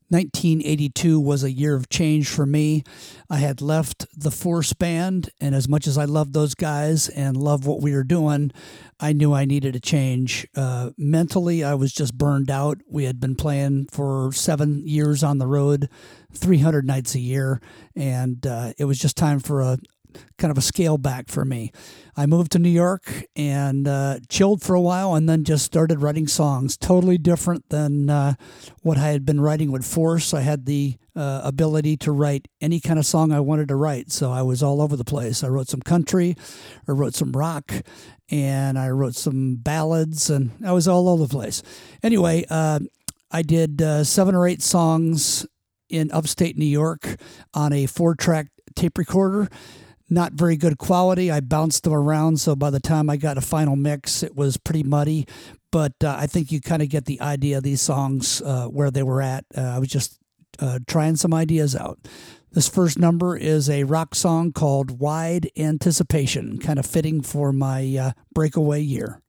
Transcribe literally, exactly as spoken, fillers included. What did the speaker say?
nineteen eighty-two was a year of change for me. I had left the Force Band, and as much as I loved those guys and loved what we were doing, I knew I needed a change. Uh, mentally, I was just burned out. We had been playing for seven years on the road, three hundred nights a year, and uh, it was just time for a kind of a scale back for me. I moved to New York and uh, chilled for a while, and then just started writing songs. Totally different than uh, what I had been writing with Force. I had the uh, ability to write any kind of song I wanted to write, so I was all over the place. I wrote some country, I wrote some rock, and I wrote some ballads, and I was all over the place. Anyway, uh, I did uh, seven or eight songs in upstate New York on a four-track tape recorder. Not very good quality. I bounced them around, so by the time I got a final mix, it was pretty muddy. But uh, I think you kind of get the idea of these songs, uh, where they were at. Uh, I was just uh, trying some ideas out. This first number is a rock song called Wide Anticipation, kind of fitting for my uh, breakaway year.